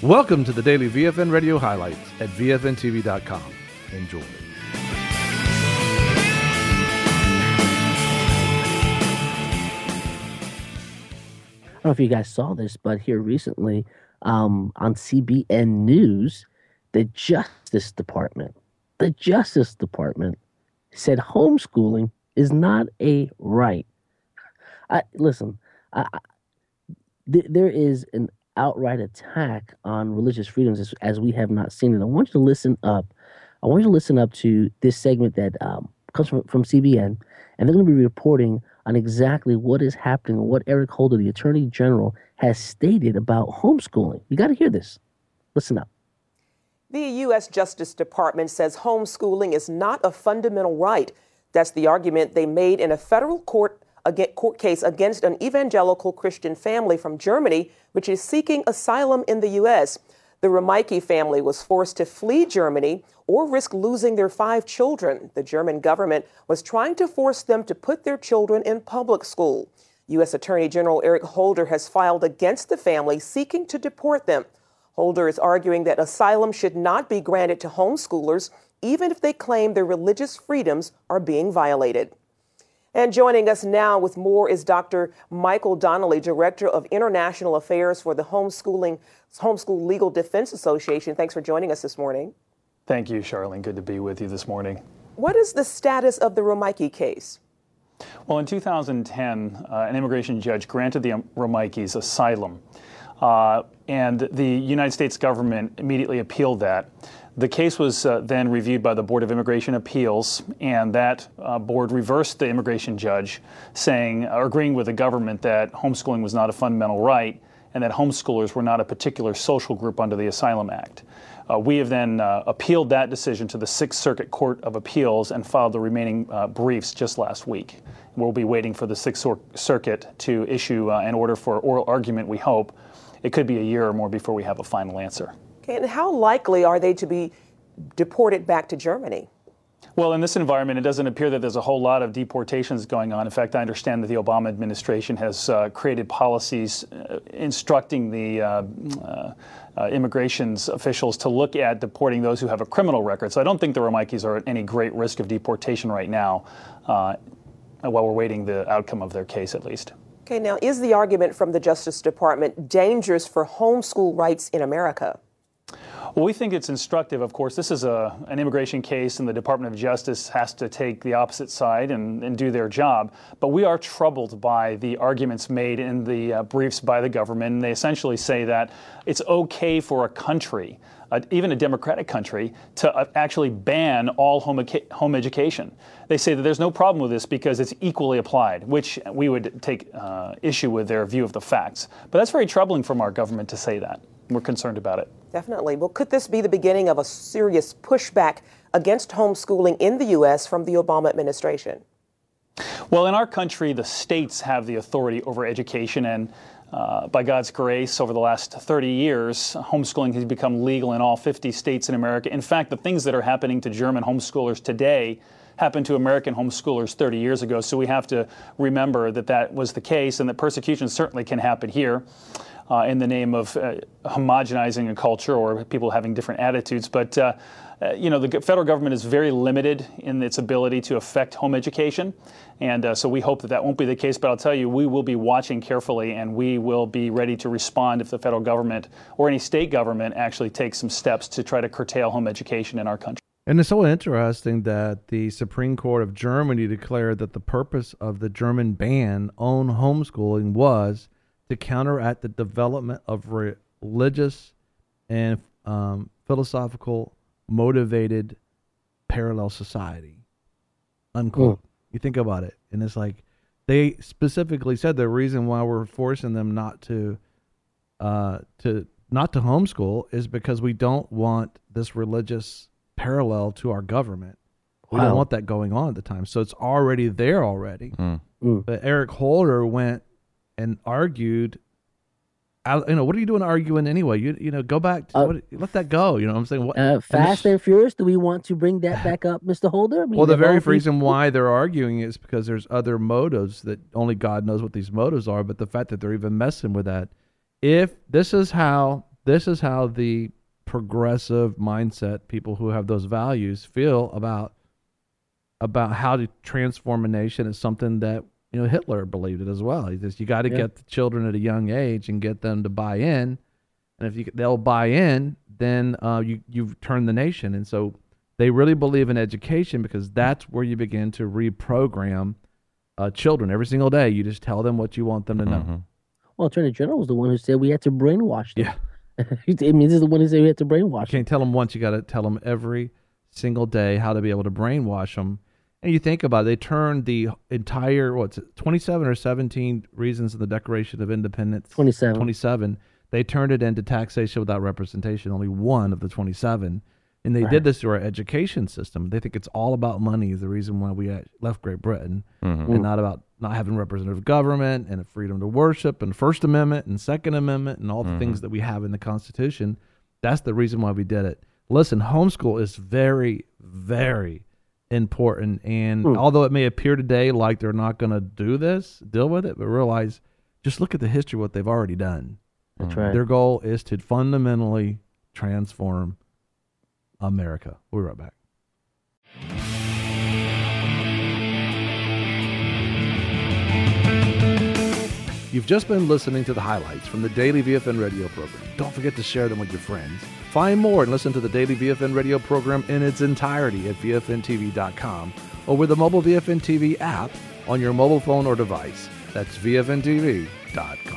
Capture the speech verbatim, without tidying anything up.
Welcome to the daily V F N Radio highlights at V F N T V dot com. Enjoy. I don't know if you guys saw this, but here recently um, on C B N News, the Justice Department, the Justice Department said homeschooling is not a right. I, listen, I, I, th- there is an outright attack on religious freedoms as, as we have not seen it. I want you to listen up. I want you to listen up to this segment that um, comes from, from C B N, and they're going to be reporting on exactly what is happening and what Eric Holder, the Attorney General, has stated about homeschooling. You got to hear this. Listen up. The U S Justice Department says homeschooling is not a fundamental right. That's the argument they made in a federal court, court case against an evangelical Christian family from Germany, which is seeking asylum in the U S. The Romeike family was forced to flee Germany or risk losing their five children. The German government was trying to force them to put their children in public school. U S Attorney General Eric Holder has filed against the family, seeking to deport them. Holder is arguing that asylum should not be granted to homeschoolers, even if they claim their religious freedoms are being violated. And joining us now with more is Doctor Michael Donnelly, Director of International Affairs for the Homeschooling Homeschool Legal Defense Association. Thanks for joining us this morning. Thank you, Charlene. Good to be with you this morning. What is the status of the Romeike case? Well, in two thousand ten, uh, an immigration judge granted the Romeikes asylum, uh, and the United States government immediately appealed that. The case was uh, then reviewed by the Board of Immigration Appeals, and that uh, board reversed the immigration judge, saying, or agreeing with the government that homeschooling was not a fundamental right and that homeschoolers were not a particular social group under the Asylum Act. Uh, we have then uh, appealed that decision to the Sixth Circuit Court of Appeals and filed the remaining uh, briefs just last week. We'll be waiting for the Sixth Circuit to issue uh, an order for oral argument, we hope. It could be a year or more before we have a final answer. Okay, and how likely are they to be deported back to Germany? Well, in this environment, it doesn't appear that there's a whole lot of deportations going on. In fact, I understand that the Obama administration has uh, created policies uh, instructing the uh, uh, uh, immigrations officials to look at deporting those who have a criminal record. So I don't think the Romeikes are at any great risk of deportation right now, uh, while we're waiting the outcome of their case, at least. Okay, now, is the argument from the Justice Department dangerous for homeschool rights in America? Well, we think it's instructive. Of course, this is a, an immigration case, and the Department of Justice has to take the opposite side and, and do their job. But we are troubled by the arguments made in the uh, briefs by the government. And they essentially say that it's okay for a country, uh, even a democratic country, to uh, actually ban all home, home education. They say that there's no problem with this because it's equally applied, which we would take uh, issue with their view of the facts. But that's very troubling from our government to say that. We're concerned about it. Definitely. Well, could this be the beginning of a serious pushback against homeschooling in the U S from the Obama administration? Well, in our country, the states have the authority over education, and uh, by God's grace, over the last thirty years, homeschooling has become legal in all fifty states in America. In fact, the things that are happening to German homeschoolers today happened to American homeschoolers thirty years ago. So we have to remember that that was the case, and that persecution certainly can happen here. Uh, in the name of uh, homogenizing a culture or people having different attitudes. But, uh, uh, you know, the federal government is very limited in its ability to affect home education. And uh, so we hope that that won't be the case. But I'll tell you, we will be watching carefully, and we will be ready to respond if the federal government or any state government actually takes some steps to try to curtail home education in our country. And it's so interesting that the Supreme Court of Germany declared that the purpose of the German ban on homeschooling was to counteract the development of religious and um, philosophical motivated parallel society, unquote. Mm. You think about it, and it's like they specifically said the reason why we're forcing them not to uh, to not to homeschool is because we don't want this religious parallel to our government. We wow. don't want that going on at the time, so it's already there already. Mm. Mm. But Eric Holder went and argued, I, you know, what are you doing arguing anyway? You you know, go back, to, uh, what, let that go. You know what I'm saying? What, uh, Fast and, and Furious, do we want to bring that back up, Mister Holder? I mean, well, the very reason why they're arguing is because there's other motives that only God knows what these motives are, but the fact that they're even messing with that. If this is how this is how the progressive mindset people who have those values feel about about how to transform a nation. Is something that, you know, Hitler believed it as well. He says you got to Yeah. get the children at a young age and get them to buy in, and if you they'll buy in, then uh, you you've turned the nation. And so they really believe in education because that's where you begin to reprogram uh, children every single day. You just tell them what you want them to know. Mm-hmm. Well, Attorney General was the one who said we had to brainwash them. Yeah. I mean, this is the one who said we had to brainwash You can't tell them once. You got to tell them every single day how to be able to brainwash them. And you think about it, they turned the entire, what's it, twenty-seven or seventeen reasons in the Declaration of Independence. twenty-seven. twenty-seven. They turned it into taxation without representation, only one of the twenty-seven. And they Right. did this through our education system. They think it's all about money is the reason why we left Great Britain, Mm-hmm. and not about not having representative government and a freedom to worship and First Amendment and Second Amendment and all the Mm-hmm. things that we have in the Constitution. That's the reason why we did it. Listen, homeschool is very, very important. And Hmm. although it may appear today like they're not going to do this, deal with it, but realize, just look at the history of what they've already done. That's right. Their goal is to fundamentally transform America. We'll be right back. You've just been listening to the highlights from the Daily V F N radio program. Don't forget to share them with your friends. Find more and listen to the Daily V F N radio program in its entirety at V F N T V dot com or with the mobile V F N T V app on your mobile phone or device. That's V F N T V dot com.